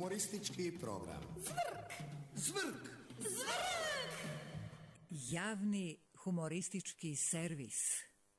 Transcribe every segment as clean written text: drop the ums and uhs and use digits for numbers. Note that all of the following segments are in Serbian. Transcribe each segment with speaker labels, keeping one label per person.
Speaker 1: Humoristički program.
Speaker 2: Zvrk!
Speaker 1: Zvrk!
Speaker 2: Zvrk!
Speaker 3: Javni humoristički servis.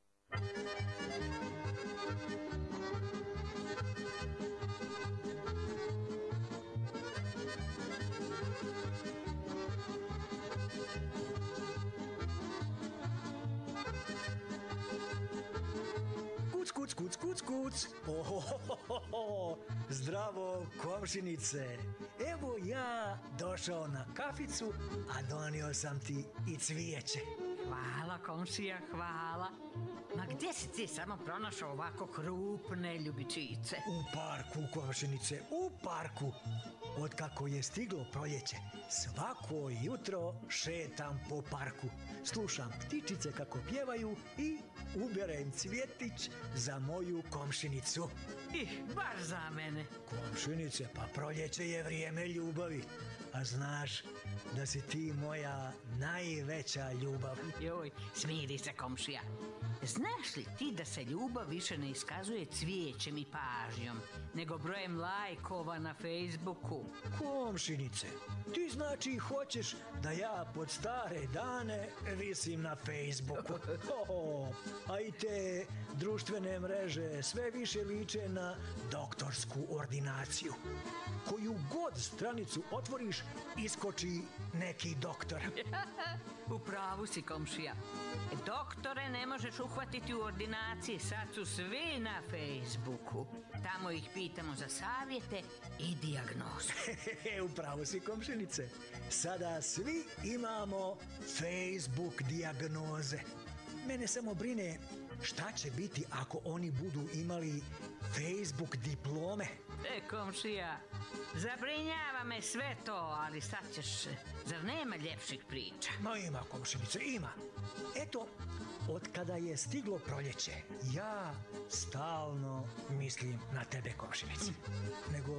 Speaker 4: Kuc. Ohohoho. Zdravo, komšinice. Evo ja došao na kaficu, a donio sam ti i cvijeće.
Speaker 5: Hvala, komšija, hvala. Ma gdje si ti samo pronašao ovako krupne ljubičice?
Speaker 4: U parku, komšinice, u parku. Otkako je stiglo proljeće, svako jutro šetam po parku. Slušam ptičice kako pjevaju i uberem cvjetić za moju komšinicu.
Speaker 5: Baš za mene.
Speaker 4: Komšinice, pa proljeće je vrijeme ljubavi. A znaš da si ti moja najveća ljubav.
Speaker 5: Joj, smiri se, komšija. Znaš li ti da se ljubav više ne iskazuje cvijećem i pažnjom, nego brojem lajkova na Facebooku?
Speaker 4: Komšinice, ti znači hoćeš da ja pod stare dane visim na Facebooku. A i te društvene mreže sve više liče na doktorsku ordinaciju. Koju god stranicu otvoriš, iskoči neki doktor.
Speaker 5: U pravu si, komšija. Doktore ne možeš uhvatiti u ordinaciji, sad su svi na Facebooku. Tamo ih pitamo za savjete i dijagnozu.
Speaker 4: U pravu si, komšinice. Sada svi imamo Facebook dijagnoze. Mene samo brine šta će biti ako oni budu imali Facebook diplome.
Speaker 5: Komšija, zabrinjava me sve to, ali sad ćeš, zar nema ljepših priča?
Speaker 4: Ma ima, komšinice, ima. Eto, od kada je stiglo proljeće, ja stalno mislim na tebe, komšinice. Nego,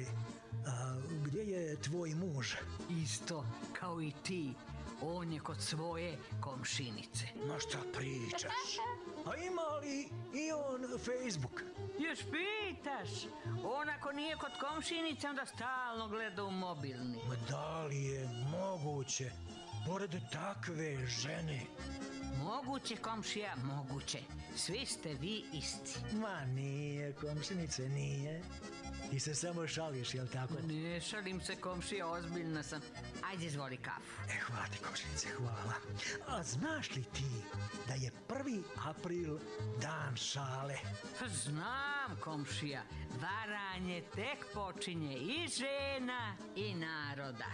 Speaker 4: gdje je tvoj muž?
Speaker 5: Isto, kao i ti. On je kod svoje komšinice.
Speaker 4: Ma šta pričaš? A ima li i on Facebook?
Speaker 5: Još pitaš? On ako nije kod komšinice, onda stalno gleda u mobilni.
Speaker 4: Ma da li je moguće, pored takve žene?
Speaker 5: Moguće, komšija, moguće. Svi ste vi isti.
Speaker 4: Ma nije, komšinice, nije. Ti se samo šališ, jel tako?
Speaker 5: Ne šalim se, komšija, ozbiljna sam. Ajde, izvoli kafu.
Speaker 4: Hvala ti, komšinice, hvala. A znaš li ti da je 1. april dan šale?
Speaker 5: Znam, komšija. Varanje tek počinje i žena i naroda.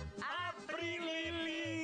Speaker 4: Aprilili!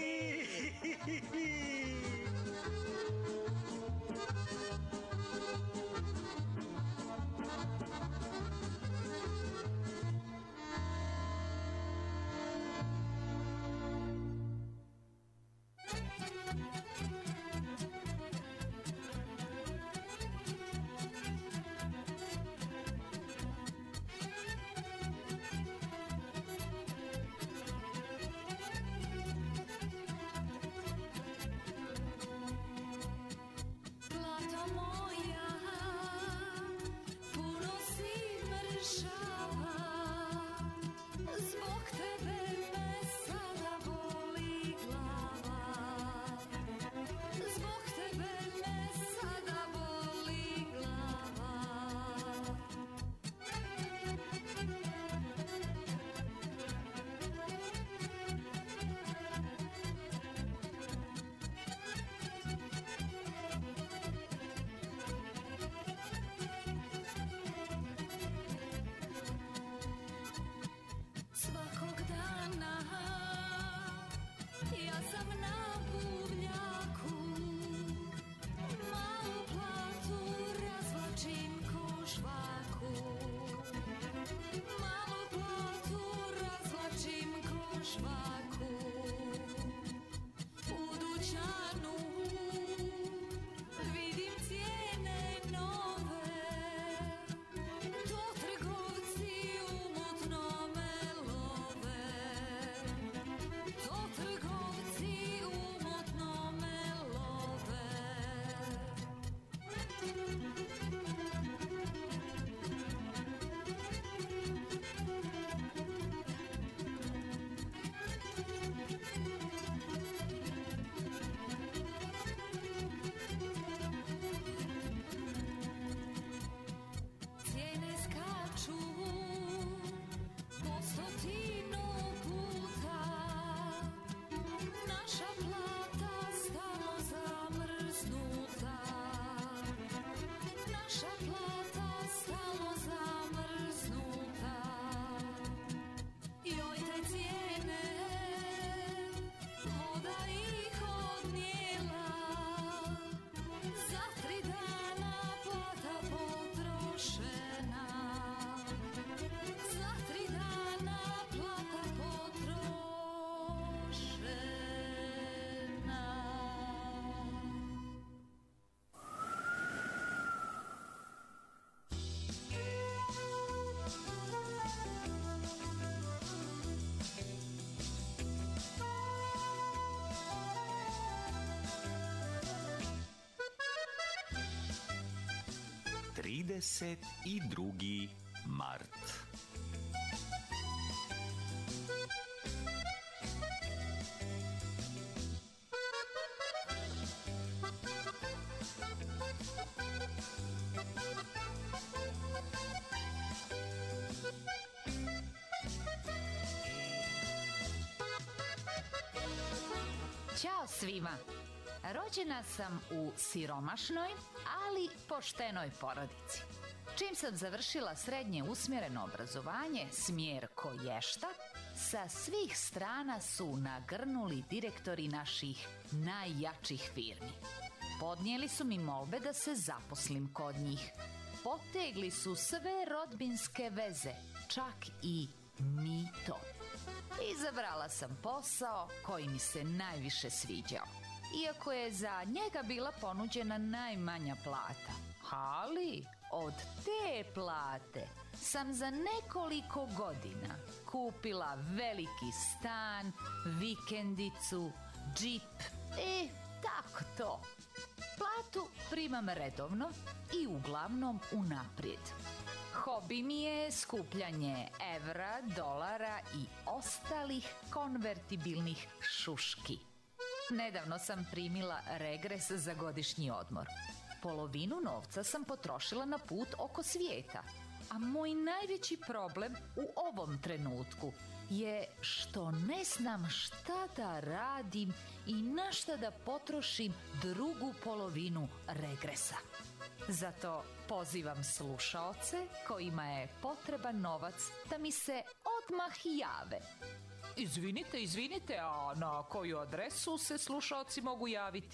Speaker 6: 32. mart.
Speaker 7: Ćao svima! Rođena sam u siromašnoj, ali poštenoj porodici. Čim sam završila srednje usmjereno obrazovanje, smjer koješta, sa svih strana su nagrnuli direktori naših najjačih firmi. Podnijeli su mi molbe da se zaposlim kod njih. Potegli su sve rodbinske veze, čak i mito. Izabrala sam posao koji mi se najviše sviđao, iako je za njega bila ponuđena najmanja plata. Ali od te plate sam za nekoliko godina kupila veliki stan, vikendicu, džip i tako to. Platu primam redovno i uglavnom unaprijed. Hobi mi je skupljanje evra, dolara i ostalih konvertibilnih šuški. Nedavno sam primila regres za godišnji odmor. Polovinu novca sam potrošila na put oko svijeta. A moj najveći problem u ovom trenutku je što ne znam šta da radim i na šta da potrošim drugu polovinu regresa. Zato pozivam slušaoce kojima je potreban novac da mi se odmah jave.
Speaker 8: Izvinite, a na koju adresu se slušaoci mogu javiti?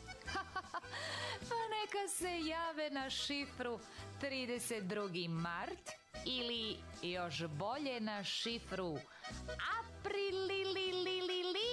Speaker 7: Pa neka se jave na šifru 32. mart ili još bolje na šifru aprililililili.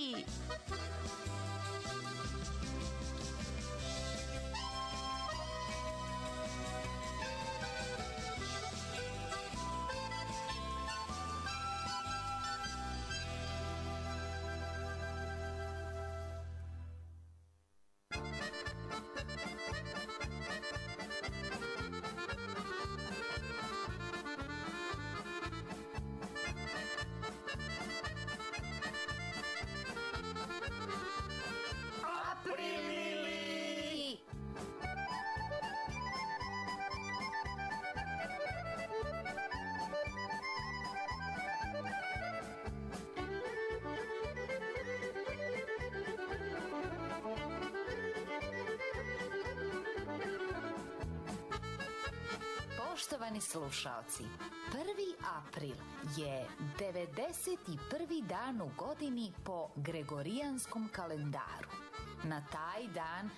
Speaker 7: Poštovani slušaoci, 1. april je 91. dan u godini po Gregorijanskom kalendaru. Na taj dan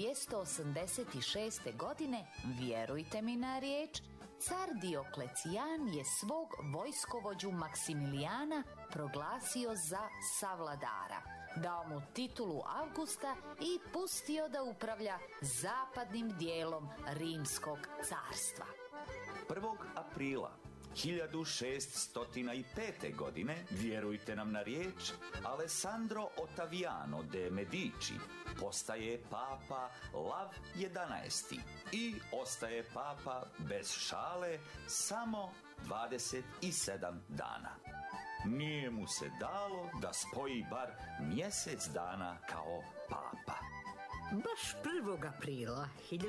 Speaker 7: 286. godine, vjerujte mi na riječ, car Dioklecijan je svog vojskovođu Maksimilijana proglasio za savladara, dao mu titulu Avgusta i pustio da upravlja zapadnim dijelom Rimskog carstva.
Speaker 6: 1. aprila 1605. godine, vjerujte nam na riječ, Alessandro Ottaviano de Medici postaje papa Lav XI i ostaje papa bez šale samo 27 dana. Nije mu se dalo da spoji bar mjesec dana kao papa.
Speaker 5: Baš 1. aprila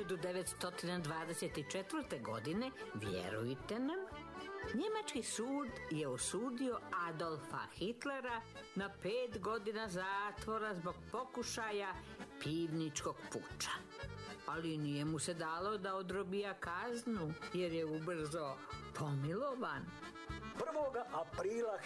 Speaker 5: 1924. godine, vjerujte nam, njemački sud je osudio Adolfa Hitlera na 5 godina zatvora zbog pokušaja pivničkog puča. Ali nije mu se dalo da odrobija kaznu, jer je ubrzo pomilovan.
Speaker 4: 1. aprila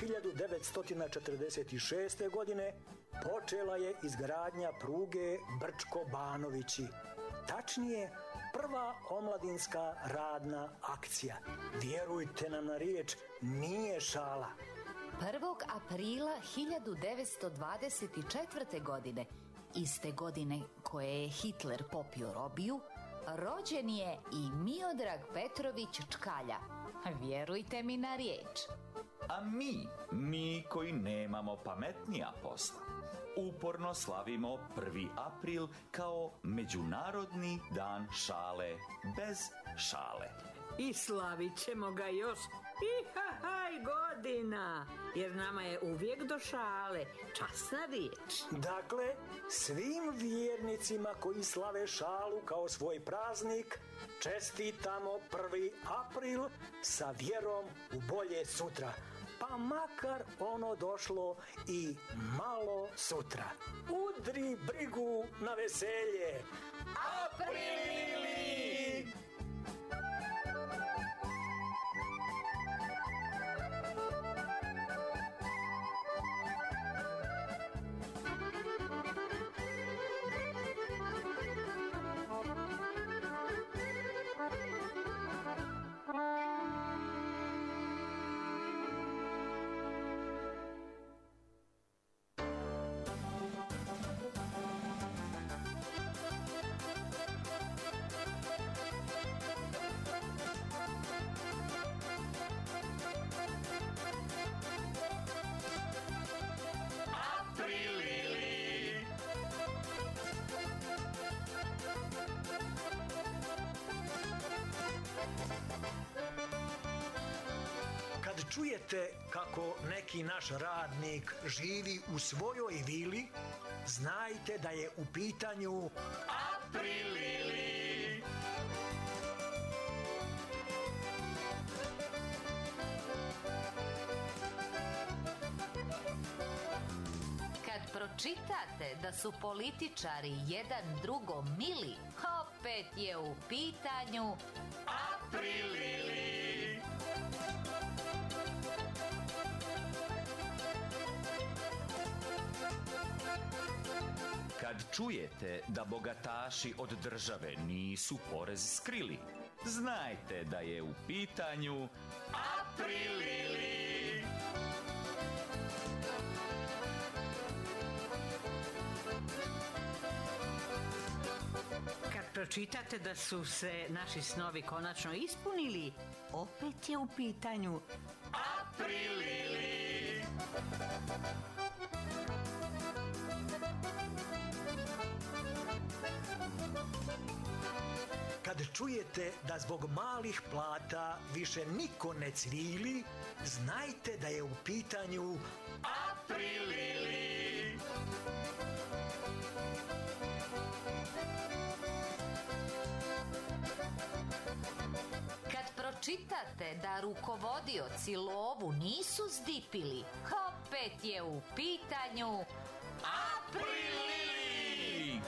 Speaker 4: 1946. godine počela je izgradnja pruge Brčko-Banovići. Tačnije, prva omladinska radna akcija. Vjerujte nam na riječ, nije šala.
Speaker 7: 1. aprila 1924. godine, iste godine koje je Hitler popio robiju, rođen je i Miodrag Petrović Čkalja. Vjerujte mi na riječ.
Speaker 6: A mi koji nemamo pametnija posla, uporno slavimo 1. april kao Međunarodni dan šale bez šale.
Speaker 5: I slavit ćemo ga još ihahaj godina, jer nama je uvijek do šale časna riječ.
Speaker 4: Dakle, svim vjernicima koji slave šalu kao svoj praznik, čestitamo 1. april sa vjerom u bolje sutra. Pa makar ono došlo i malo sutra. Udri brigu na veselje! Aprili! Kad čujete kako neki naš radnik živi u svojoj vili, znajte da je u pitanju Aprilili.
Speaker 7: Kad pročitate da su političari jedan drugom mili, opet je u pitanju
Speaker 6: Aprilili. Kad čujete da bogataši od države nisu porez skrili, znajte da je u pitanju Aprilili.
Speaker 5: Kad pročitate da su se naši snovi konačno ispunili, opet je u pitanju
Speaker 6: Aprilili.
Speaker 4: Kad čujete da zbog malih plata više niko ne cvili, znajte da je u pitanju
Speaker 6: Aprilili.
Speaker 7: Kad pročitate da rukovodioci lovu nisu zdipili, opet je u pitanju
Speaker 6: Aprilili.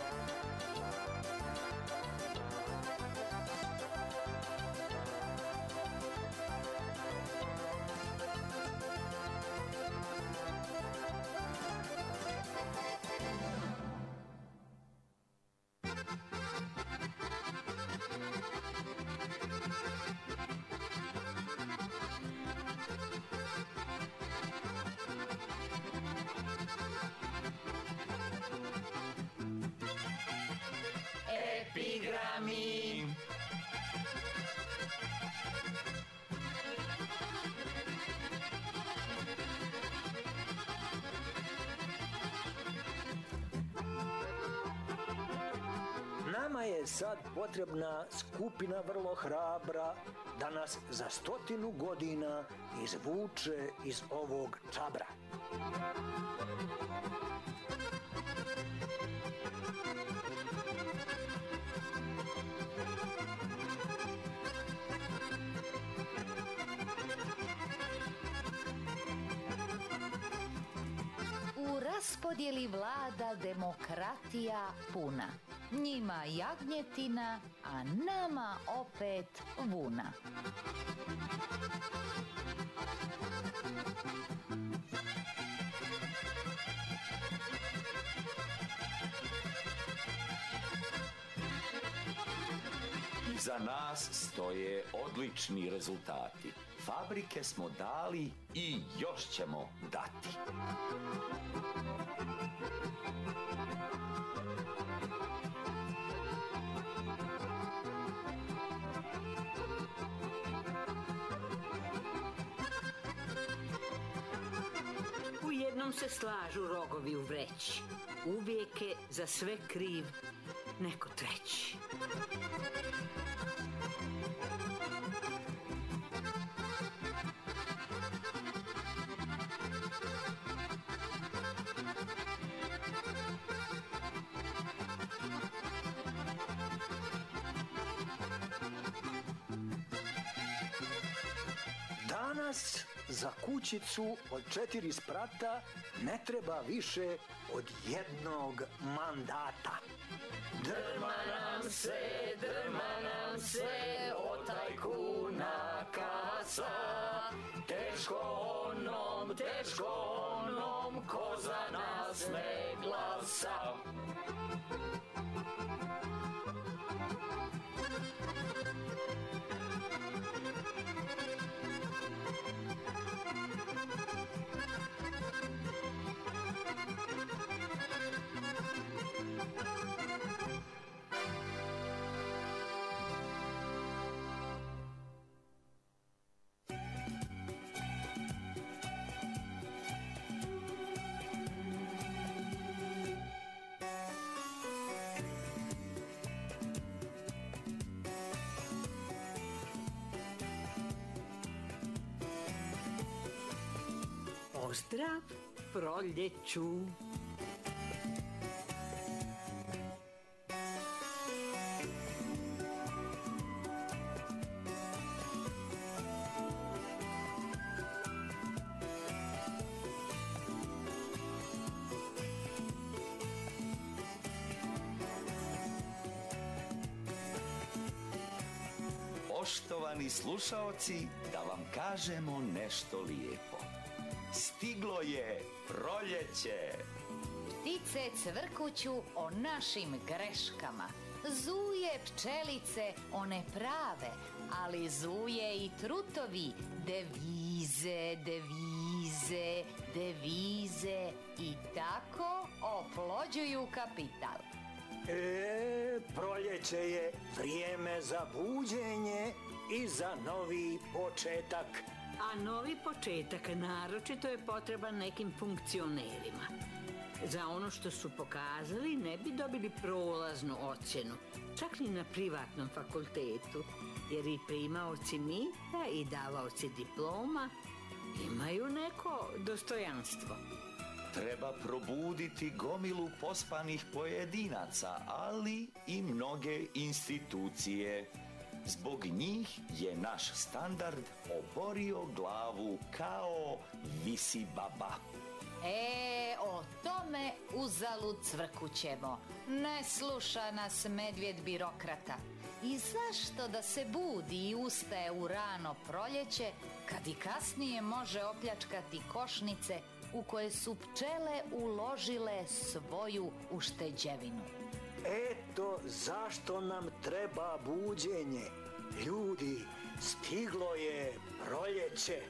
Speaker 6: Epigrami.
Speaker 4: Nama je sad potrebna skupina vrlo hrabra da nas za 100 godina izvuče iz ovog čabra.
Speaker 7: U raspodjeli vlada demokratija puna. Njima jagnjetina, a nama opet vuna.
Speaker 6: Iza nas stoje odlični rezultati. Fabrike smo dali i još ćemo dati.
Speaker 5: U jednom Uglavnom se slažu rogovi u vreći. Uvijek je za sve kriv neko treći.
Speaker 4: Danas za kućicu od 4 sprata ne treba više od jednog mandata.
Speaker 5: Drma nam se od tajkuna kasa, teško onom ko za nas ne glasa. Pozdrav proljeću.
Speaker 6: Poštovani slušaoci, da vam kažemo nešto lijepo. Stiglo je proljeće.
Speaker 7: Ptice cvrkuću o našim greškama. Zuje pčelice, one prave, ali zuje i trutovi. Devize, devize, devize i tako oplođuju kapital.
Speaker 4: Proljeće je vrijeme za buđenje i za novi početak.
Speaker 5: A novi početak naročito je potreban nekim funkcionerima. Za ono što su pokazali ne bi dobili prolaznu ocjenu, čak ni na privatnom fakultetu, jer i primaoci mita i davaoci diploma imaju neko dostojanstvo.
Speaker 6: Treba probuditi gomilu pospanih pojedinaca, ali i mnoge institucije. Zbog njih je naš standard oborio glavu kao visi baba.
Speaker 7: O tome uzalud cvrkućemo. Ne sluša nas medvjed birokrata. I zašto da se budi i ustaje u rano proljeće, kad i kasnije može opljačkati košnice u koje su pčele uložile svoju ušteđevinu?
Speaker 4: Eto zašto nam treba buđenje. Ljudi, stiglo je proljeće.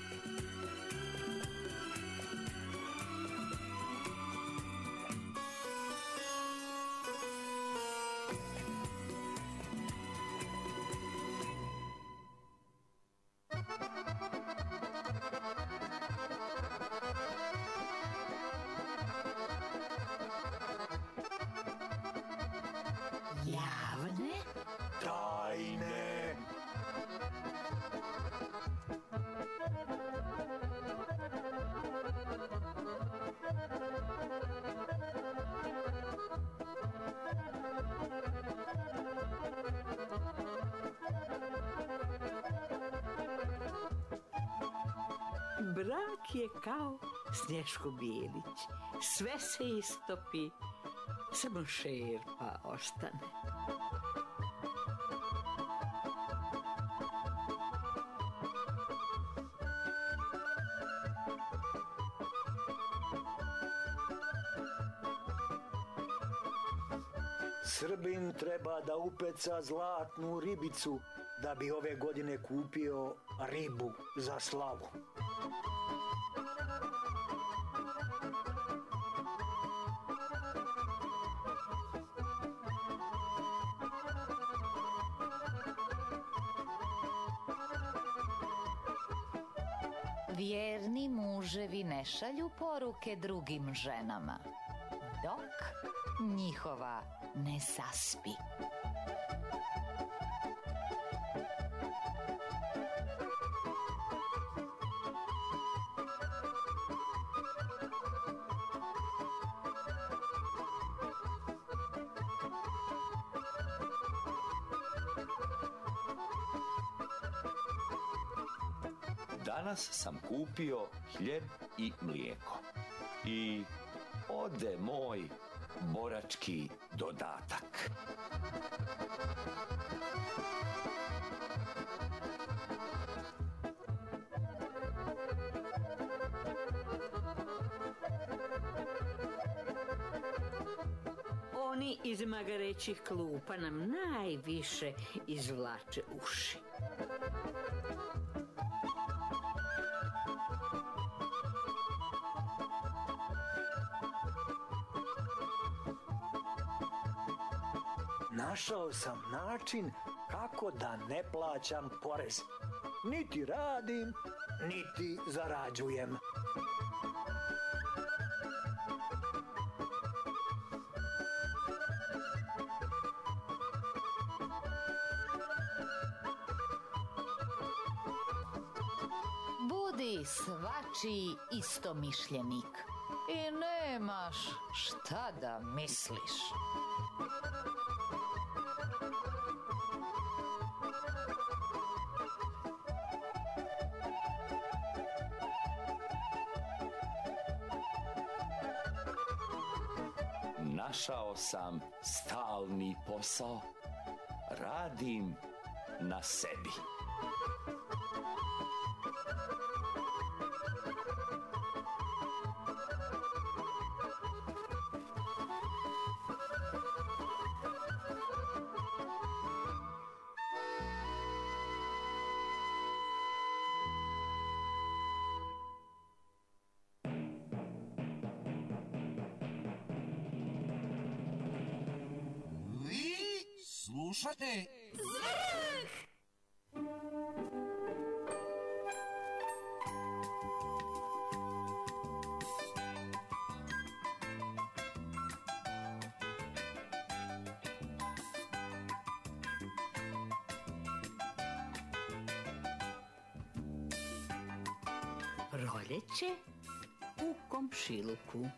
Speaker 5: Javne?
Speaker 4: Tajne.
Speaker 5: Brak je kao Snješko Bijelić. Sve se istopi, samo šerpa ostane.
Speaker 4: Srbin treba da upeca zlatnu ribicu da bi ove godine kupio ribu za slavu.
Speaker 7: Vjerni muž muževi ne šalju poruke drugim ženama, dok njihova ne zaspi.
Speaker 6: Danas sam kupio hljeb i mlijeko. I ode moj borački dodatak.
Speaker 5: Oni iz magarećih klupa nam najviše izvlače uši.
Speaker 4: Našao sam način kako da ne plaćam porez. Niti radim, niti zarađujem.
Speaker 7: Budi svačiji istomišljenik i nemaš šta da misliš.
Speaker 6: Našao sam stalni posao. Radim na sebi.
Speaker 1: Slušate?
Speaker 5: Proljeće u komšiluku.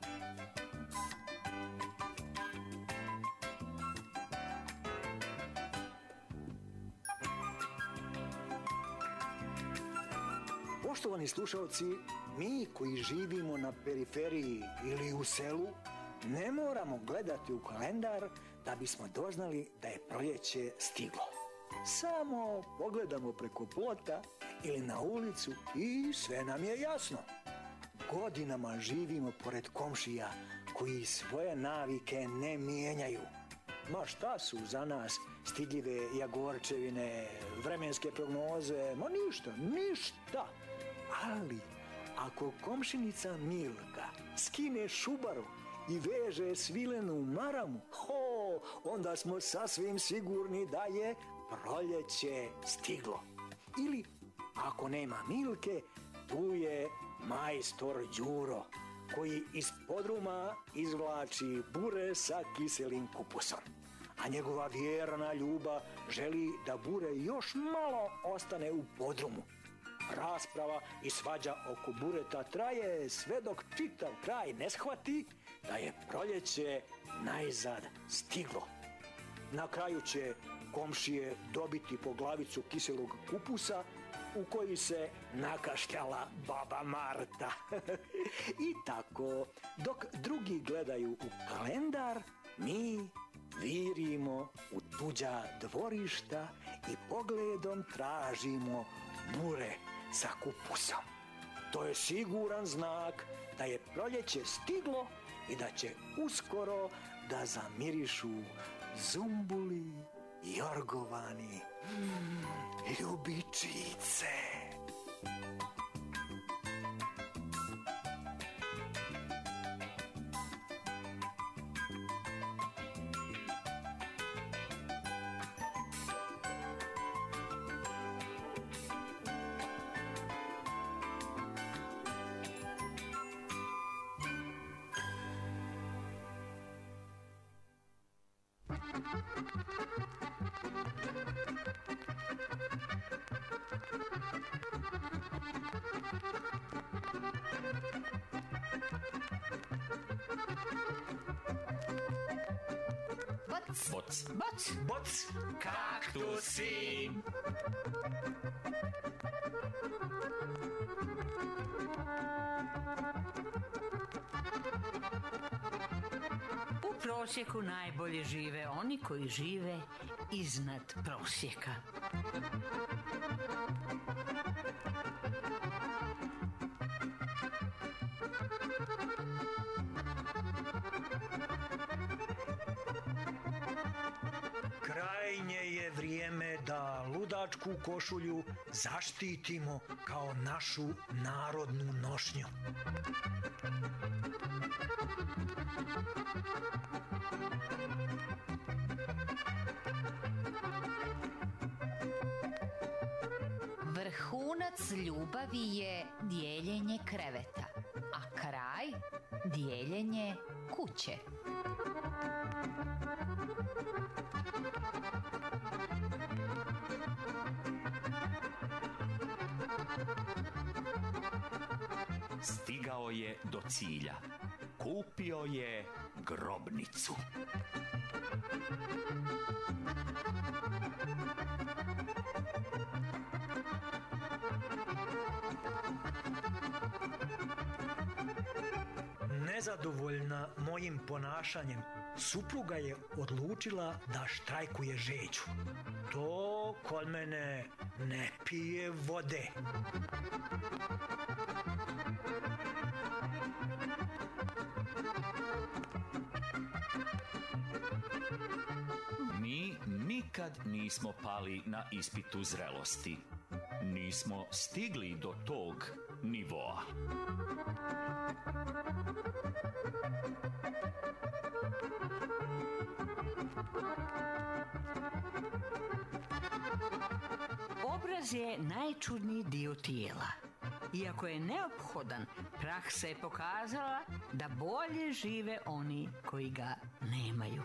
Speaker 4: Poštovani slušalci, mi koji živimo na periferiji ili u selu, ne moramo gledati u kalendar da bismo doznali da je proljeće stiglo. Samo pogledamo preko plota ili na ulicu i sve nam je jasno. Godinama živimo pored komšija koji svoje navike ne mijenjaju. Ma šta su za nas stidljive jagorčevine, vremenske prognoze, ma ništa. Ali, ako komšinica Milka skine šubaru i veže svilenu maramu, onda smo sasvim sigurni da je proljeće stiglo. Ili, ako nema Milke, tu je majstor Đuro, koji iz podruma izvlači bure sa kiselim kupusom. A njegova vjerna ljubav želi da bure još malo ostane u podrumu. Rasprava i svađa oko bureta traje sve dok čitav kraj ne shvati da je proljeće najzad stiglo. Na kraju će komšije dobiti po glavicu kiselog kupusa u koji se nakašljala baba Marta. I tako, dok drugi gledaju u kalendar, mi virimo u tuđa dvorišta i pogledom tražimo bure sa kupusom. To je siguran znak da je proljeće stiglo i da će uskoro da zamirišu zumbuli, jorgovani, ljubičice.
Speaker 5: Boc.
Speaker 6: Boc.
Speaker 5: Boc.
Speaker 4: Boc.
Speaker 6: Kaktusi.
Speaker 5: U prosjeku najbolje žive oni koji žive iznad prosjeka.
Speaker 4: Krajnje je vrijeme da ludačku košulju zaštitimo kao našu narodnu nošnju.
Speaker 7: Vrhunac ljubavi je dijeljenje kreveta, a kraj dijeljenje kuće.
Speaker 6: Stigao je do cilja. Kupio je grobnicu.
Speaker 4: Nezadovoljna mojim ponašanjem, supruga je odlučila da štrajkuje žeđu. To kod mene ne pije vode.
Speaker 6: Mi nikad nismo pali na ispitu zrelosti. Nismo stigli do tog nivoa.
Speaker 5: Obraz je najčudniji dio tijela. Iako je neophodan, praksa je pokazala da bolje žive oni koji ga nemaju.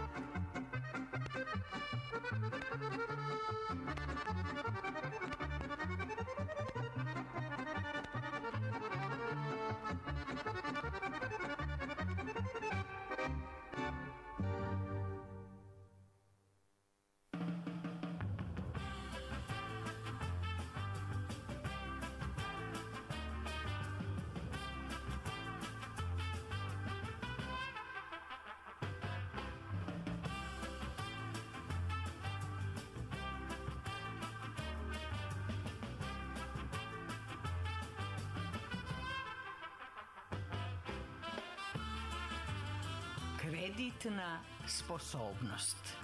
Speaker 5: Kreditna sposobnost.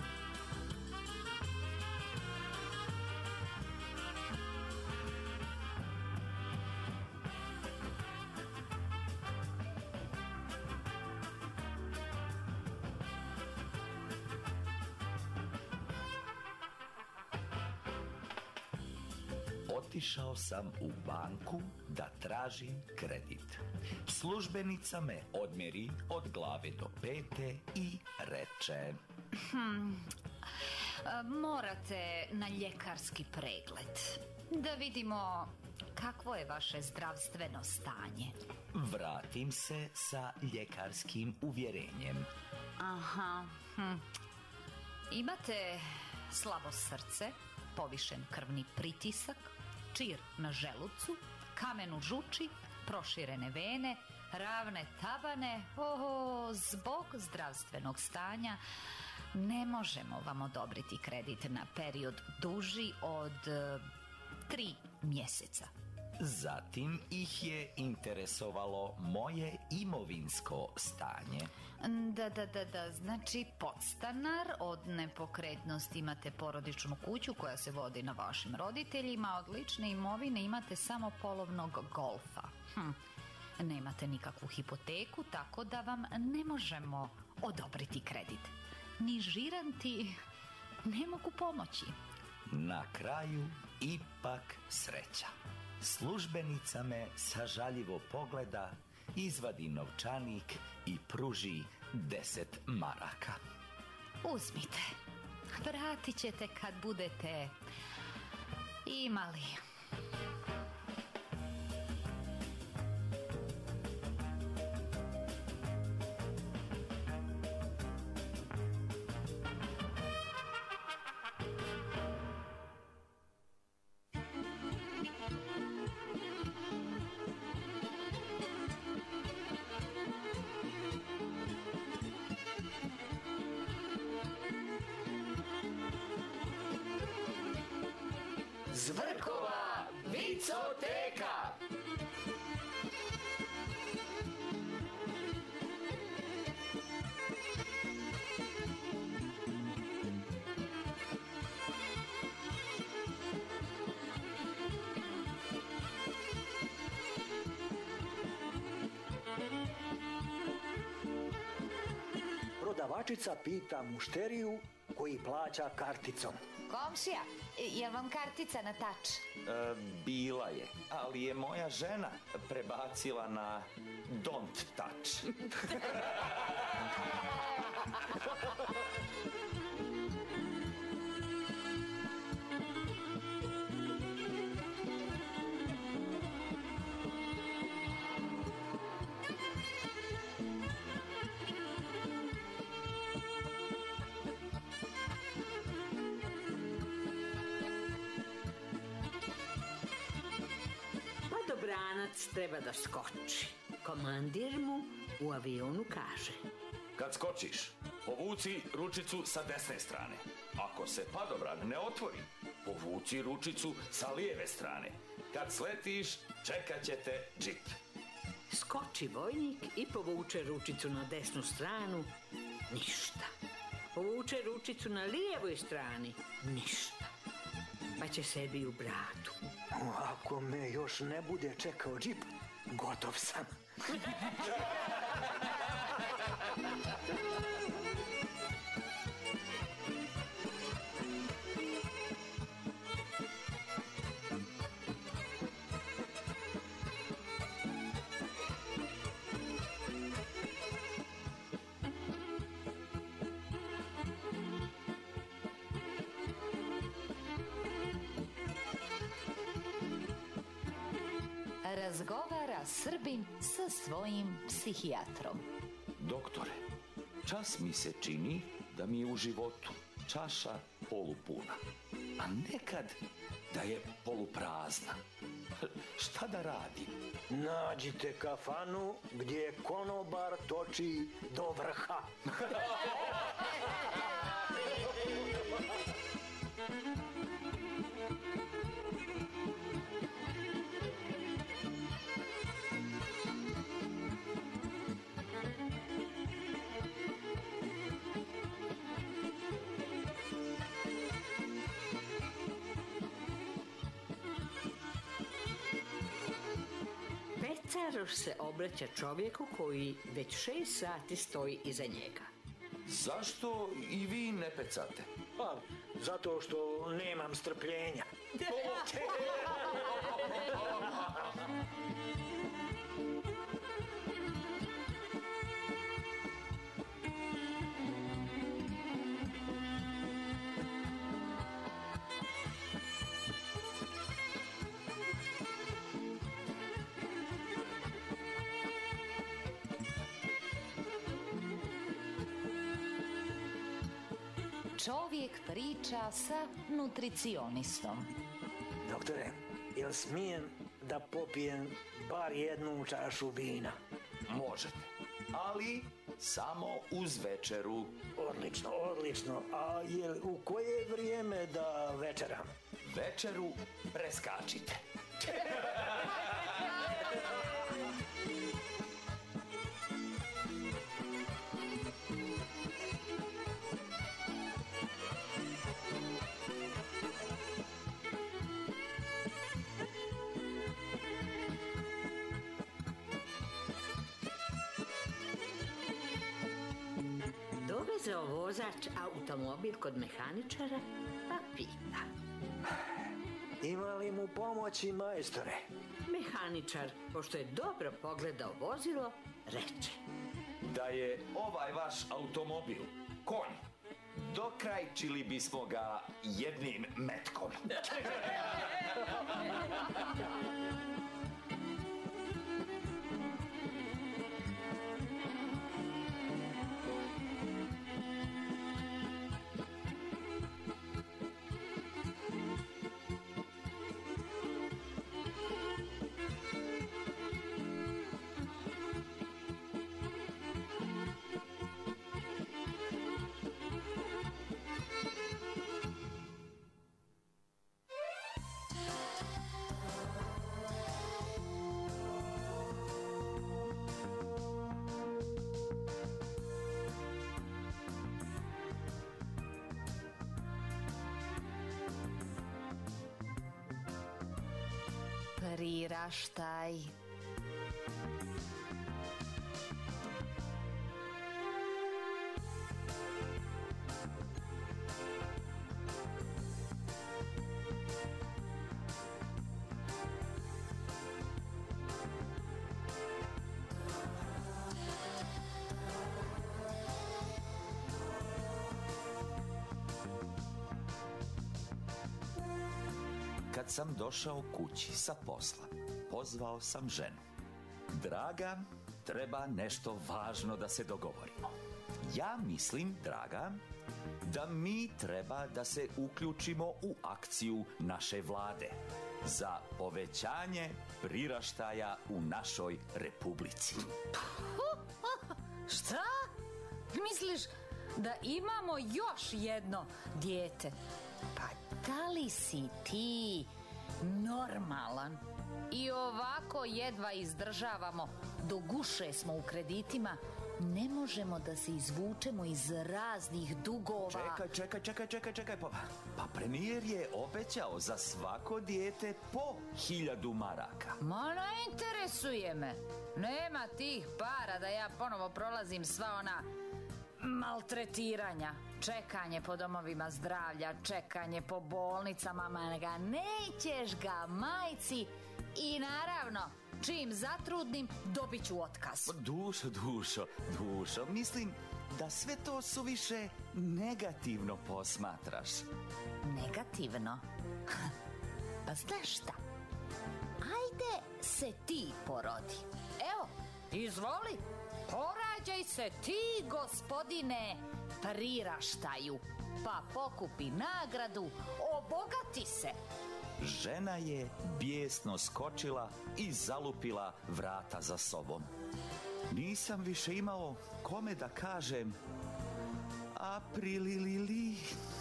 Speaker 6: Otišao sam u banku da tražim kredit. Službenica me odmjeri od glave do pete i reče:
Speaker 7: Morate na ljekarski pregled. Da vidimo kakvo je vaše zdravstveno stanje.
Speaker 6: Vratim se sa ljekarskim uvjerenjem.
Speaker 7: Aha. Imate slabo srce, povišen krvni pritisak, čir na želucu, kamen u žuči, proširene vene, ravne tabane. Zbog zdravstvenog stanja ne možemo vam odobriti kredit na period duži od 3 mjeseca.
Speaker 6: Zatim ih je interesovalo moje imovinsko stanje.
Speaker 7: Da, znači podstanar, od nepokretnosti imate porodičnu kuću koja se vodi na vašim roditeljima, od lične imovine imate samo polovnog golfa. Nemate nikakvu hipoteku, tako da vam ne možemo odobriti kredit. Ni žiranti ne mogu pomoći.
Speaker 6: Na kraju ipak sreća. Službenica me sažaljivo pogleda, izvadi novčanik i pruži 10 maraka.
Speaker 7: Uzmite. Vratit ćete kad budete imali.
Speaker 9: Zvrkova vicoteka.
Speaker 4: Prodavačica pita mušteriju koji plaća karticom.
Speaker 7: Komšija, je vam kartica na tač?
Speaker 6: Bila je, ali je moja žena prebacila na don't touch.
Speaker 5: Padobranac treba da skoči. Komandir mu u avionu kaže:
Speaker 6: Kad skočiš, povuci ručicu sa desne strane. Ako se padobran ne otvori, povuci ručicu sa lijeve strane. Kad sletiš, čekat će te džip.
Speaker 5: Skoči vojnik i povuče ručicu na desnu stranu. Ništa. Povuče ručicu na lijevoj strani. Ništa. Pa će sebi u bradu.
Speaker 4: Ako me još ne bude čekao džip, gotov sam.
Speaker 7: Razgovara Srbin sa svojim psihijatrom.
Speaker 6: Doktore, čas mi se čini da mi je u životu čaša polupuna, a nekad da je poluprazna. Šta da radim?
Speaker 4: Nađite kafanu gdje konobar toči do vrha.
Speaker 5: Pecaroš se obraća čovjeku koji već 6 sati stoji iza njega.
Speaker 6: Zašto i vi ne pecate?
Speaker 4: Pa, zato što nemam strpljenja.
Speaker 7: Čovjek priča sa nutricionistom.
Speaker 4: Doktore, jel smijem da popijem bar jednu čašu vina?
Speaker 6: Možete, ali samo uz večeru.
Speaker 4: Odlično, odlično. A jel u koje vrijeme da večeram?
Speaker 6: Večeru preskačite.
Speaker 5: Dovezao vozač automobil kod mehaničara, pa pita:
Speaker 4: Ima li mu pomoći, majstore?
Speaker 5: Mehaničar, pošto je dobro pogledao vozilo, reče:
Speaker 6: Da je ovaj vaš automobil konj, dokrajčili bismo ga jednim metkom.
Speaker 7: priraštaj.
Speaker 6: Kad sam došao kući sa posla, pozvao sam ženu. Draga, treba nešto važno da se dogovorimo. Ja mislim, draga, da mi treba da se uključimo u akciju naše vlade za povećanje priraštaja u našoj republici.
Speaker 7: Šta? Misliš da imamo još jedno dijete? Pa da li si ti normalan? I ovako jedva izdržavamo, do guše smo u kreditima, ne možemo da se izvučemo iz raznih dugova.
Speaker 6: Čekaj, pa premijer je obećao za svako dijete po 1000 maraka.
Speaker 7: Ma ne interesuje me, nema tih para da ja ponovo prolazim sva ona maltretiranja, čekanje po domovima zdravlja, čekanje po bolnicama, ma nećeš ga majci i naravno čim zatrudnim dobit ću otkaz.
Speaker 6: Dušo, mislim da sve to suviše negativno posmatraš.
Speaker 7: Negativno? Pa znaš šta? Ajde se ti porodi. Evo, izvoli, porađaj se ti, gospodine priraštaju, pa pokupi nagradu, obogati se.
Speaker 6: Žena je bijesno skočila i zalupila vrata za sobom. Nisam više imao kome da kažem aprilili.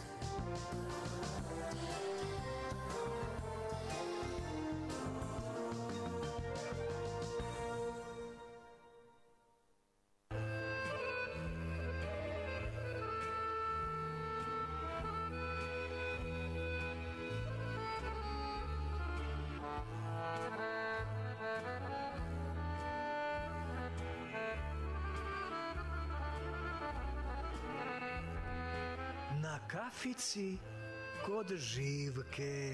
Speaker 4: Na kafici kod Živke.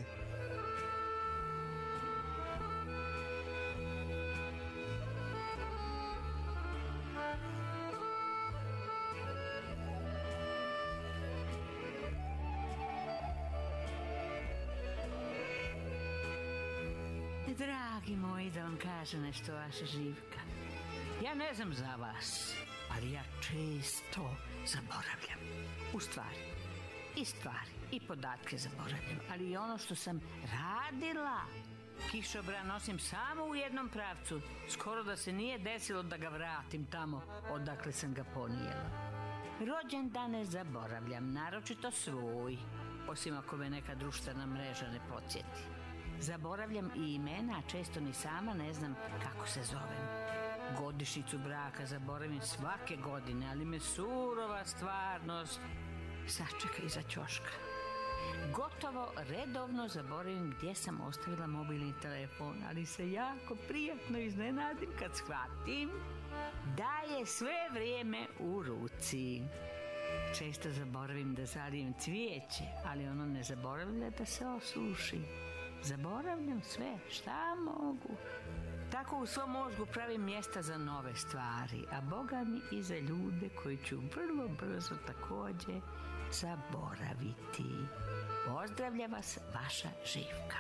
Speaker 5: Dragi moji, da vam kaže nešto vaša Živka. Ja ne znam za vas, ali ja često zaboravljam. U stvari, i stvari, i podatke zaboravljam, ali i ono što sam radila. Kišobran nosim samo u jednom pravcu. Skoro da se nije desilo da ga vratim tamo odakle sam ga ponijela. Rođendane zaboravljam, naročito svoj, osim ako me neka društvena mreža ne podsjeti. Zaboravljam i imena, a često ni sama ne znam kako se zovem. Godišnjicu braka zaboravim svake godine, ali me surova stvarnost sačeka iza ćoška. Gotovo redovno zaboravim gdje sam ostavila mobilni telefon, ali se jako prijatno iznenadim kad shvatim da je sve vrijeme u ruci. Često zaboravim da zalijem cvijeće, ali ono ne zaboravlja da se osuši. Zaboravljam sve, šta mogu. Tako u svom mozgu pravim mjesta za nove stvari, a Boga mi i za ljude koji ću vrlo brzo također zaboraviti. Pozdravlja vas vaša Živka.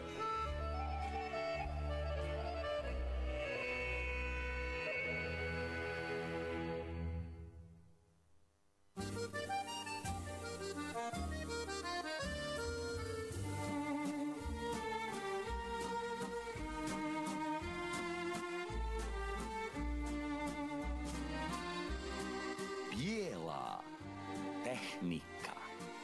Speaker 6: Bijela tehnika.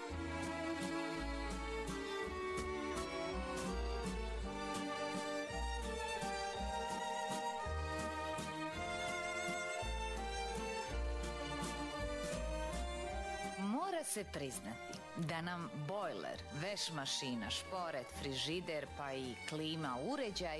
Speaker 7: Mora se priznati da nam bojler, veš mašina, šporet, frižider pa i klima uređaj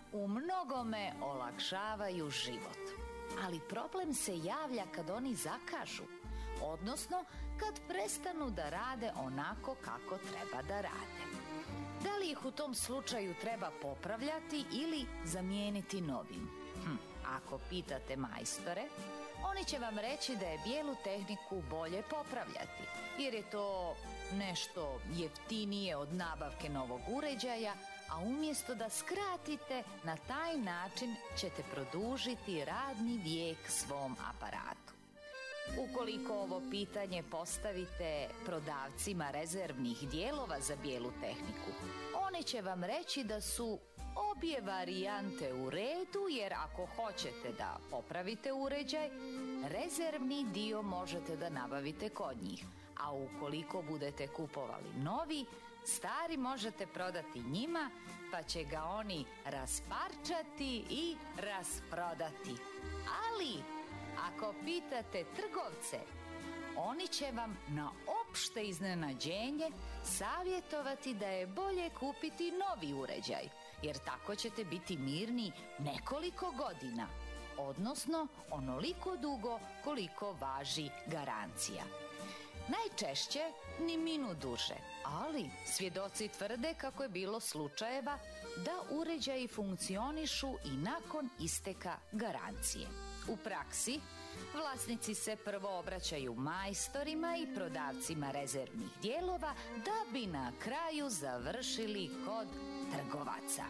Speaker 7: u mnogome olakšavaju život. Ali problem se javlja kad oni zakažu, odnosno kad prestanu da rade onako kako treba da rade. Da li ih u tom slučaju treba popravljati ili zamijeniti novim? Ako pitate majstore, oni će vam reći da je bijelu tehniku bolje popravljati, jer je to nešto jeftinije od nabavke novog uređaja, a umjesto da skratite, na taj način ćete produžiti radni vijek svom aparatu. Ukoliko ovo pitanje postavite prodavcima rezervnih dijelova za bijelu tehniku, oni će vam reći da su obje varijante u redu, jer ako hoćete da popravite uređaj, rezervni dio možete da nabavite kod njih, a ukoliko budete kupovali novi, stari možete prodati njima, pa će ga oni rasparčati i rasprodati. Ali ako pitate trgovce, oni će vam na opšte iznenađenje savjetovati da je bolje kupiti novi uređaj, jer tako ćete biti mirni nekoliko godina, odnosno onoliko dugo koliko važi garancija. Najčešće ni minut duže, ali svjedoci tvrde kako je bilo slučajeva da uređaji funkcionišu i nakon isteka garancije. U praksi, vlasnici se prvo obraćaju majstorima i prodavcima rezervnih dijelova da bi na kraju završili kod trgovaca.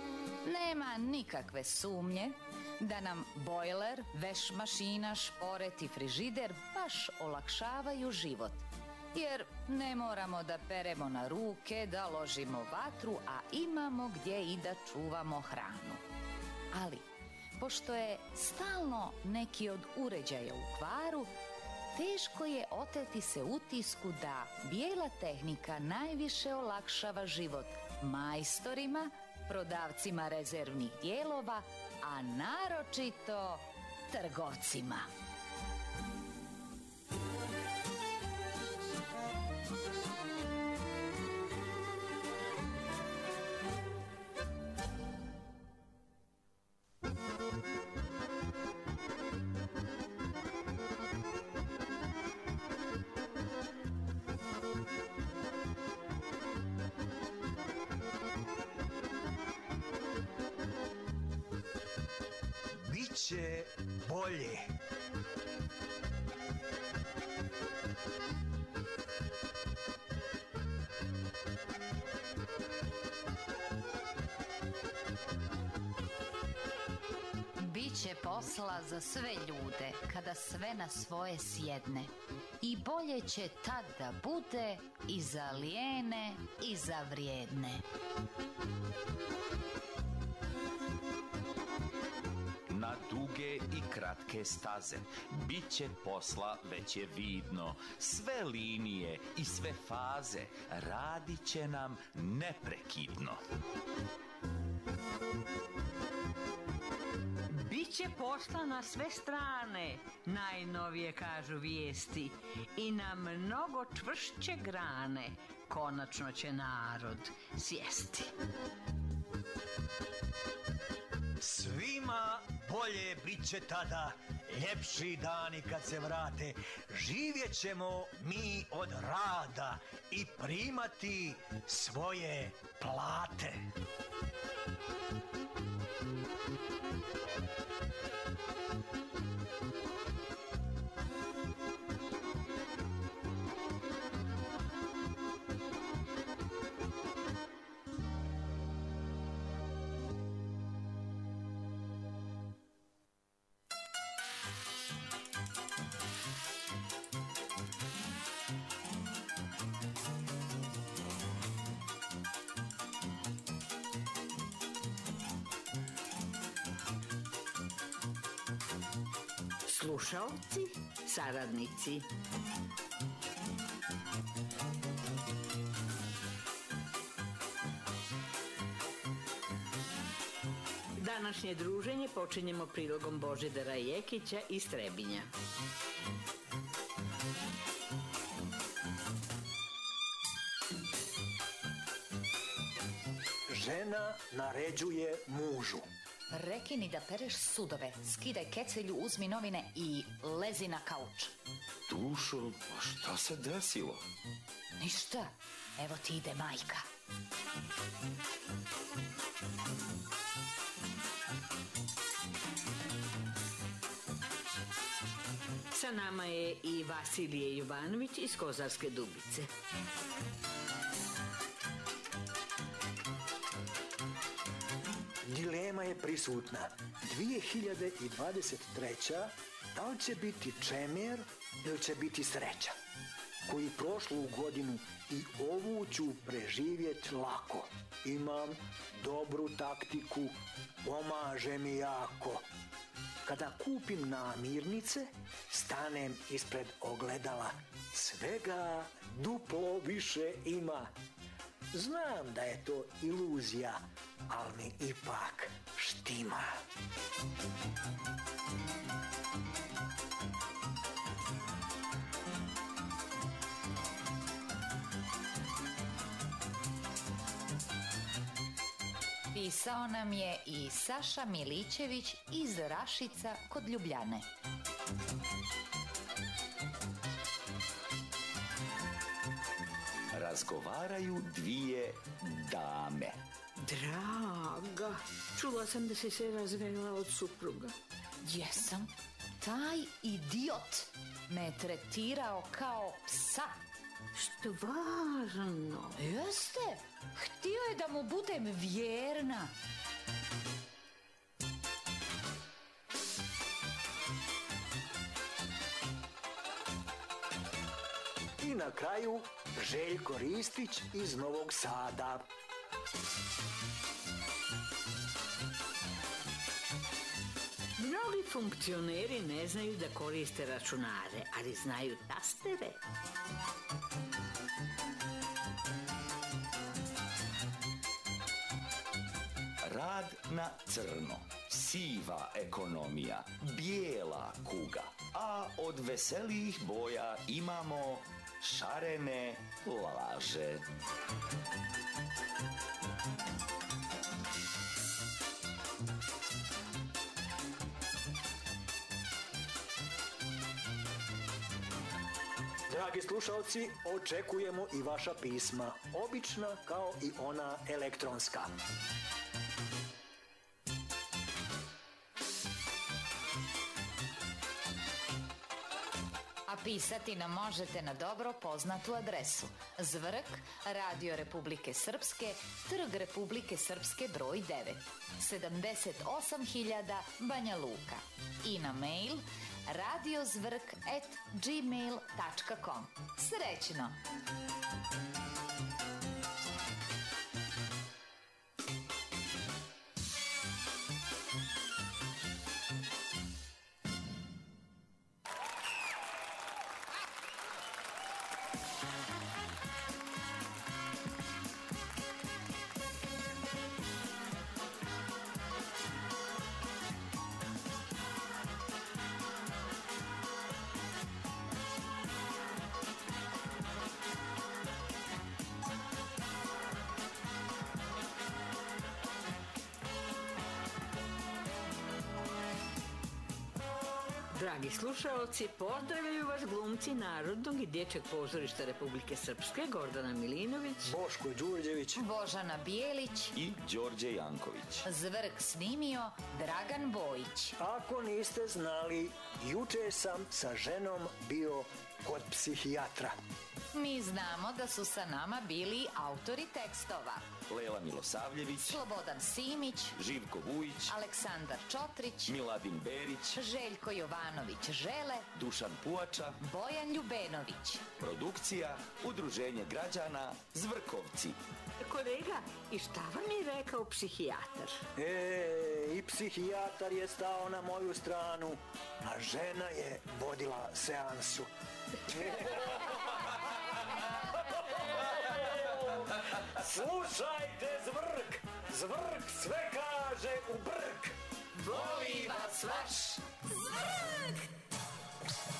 Speaker 7: Nema nikakve sumnje da nam bojler, veš mašina, šporet i frižider baš olakšavaju život, jer ne moramo da peremo na ruke, da ložimo vatru, a imamo gdje i da čuvamo hranu. Ali pošto je stalno neki od uređaja u kvaru, teško je oteti se utisku da bijela tehnika najviše olakšava život majstorima, prodavcima rezervnih dijelova, a naročito trgovcima.
Speaker 4: Biće bolje.
Speaker 7: Biće posla za sve ljude kada sve na svoje sjedne, i bolje će tad da bude i za lijene i za vrijedne.
Speaker 6: Na duge i kratke staze biće posla, već je vidno. Sve linije i sve faze radit će nam neprekidno.
Speaker 5: Biće posla na sve strane, najnovije kažu vijesti, i na mnogo čvršće grane konačno će narod sjesti.
Speaker 4: Svima bolje bit će tada, ljepši dani kad se vrate. Živjet ćemo mi od rada i primati svoje plate.
Speaker 5: Slušaoci, saradnici. Današnje druženje počinjemo prilogom Božidara Jekića iz Trebinja.
Speaker 4: žena naređuje mužu.
Speaker 7: Rekini da pereš sudove, skidaj kecelju, uzmi novine i lezi na kauč.
Speaker 6: Dušo, pa šta se desilo?
Speaker 7: Ništa, evo ti ide majka.
Speaker 5: Sa nama je i Vasilije Jovanović iz Kozarske Dubice.
Speaker 4: Dilema je prisutna. 2023. Da li će biti čemer ili će biti sreća? Koji prošlu godinu i ovu ću preživjeti lako. Imam dobru taktiku, pomaže mi jako. Kada kupim namirnice, stanem ispred ogledala. Svega duplo više ima. Znam da je to iluzija, ali mi ipak štima.
Speaker 7: Pisao nam je i Saša Milićević iz Rašica kod Ljubljane.
Speaker 6: Razgovaraju dvije dame.
Speaker 5: Draga, čula sam da si se razvela od supruga.
Speaker 7: Jesam, taj idiot me tretirao kao psa.
Speaker 5: Stvarno?
Speaker 7: Jeste, htio je da mu budem vjerna.
Speaker 4: I na kraju Željko Ristić iz Novog Sada.
Speaker 5: Mnogi funkcioneri ne znaju da koriste računare, ali znaju tastere.
Speaker 6: Rad na crno, siva ekonomija, bijela kuga, a od veselijih boja imamo šarene laže.
Speaker 4: Dragi slušalci, očekujemo i vaša pisma, obična kao i ona elektronska.
Speaker 7: A pisati nam možete na dobro poznatu adresu: Zvrk, Radio Republike Srpske, Trg Republike Srpske broj 9, 78.000 Banja Luka, i na mail radiozvrk@gmail.com. Srećno!
Speaker 5: Dragi slušalci, pozdravljaju vas glumci Narodnog i dječjeg pozorišta Republike Srpske, Gordana Milinović,
Speaker 4: Boško Đurđević,
Speaker 7: Božana Bijelić
Speaker 6: i Đorđe Janković.
Speaker 7: Zvrk snimio Dragan Bojić.
Speaker 4: Ako niste znali, juče sam sa ženom bio kod psihijatra.
Speaker 7: Mi znamo da su sa nama bili autori tekstova:
Speaker 6: Lela Milosavljević,
Speaker 7: Slobodan Simić,
Speaker 6: Živko Vujić,
Speaker 7: Aleksandar Čotrić,
Speaker 6: Miladin Berić,
Speaker 7: Željko Jovanović Žele,
Speaker 6: Dušan Puača,
Speaker 7: Bojan Ljubenović.
Speaker 6: produkcija Udruženje građana Zvrkovci.
Speaker 5: kolega, i šta vam je rekao psihijatar?
Speaker 4: I psihijatar je stao na moju stranu, a žena je vodila seansu. Slušajte Zvrk, Zvrk sve kaže u brk.
Speaker 9: Voli vas vaš
Speaker 2: Zvrk!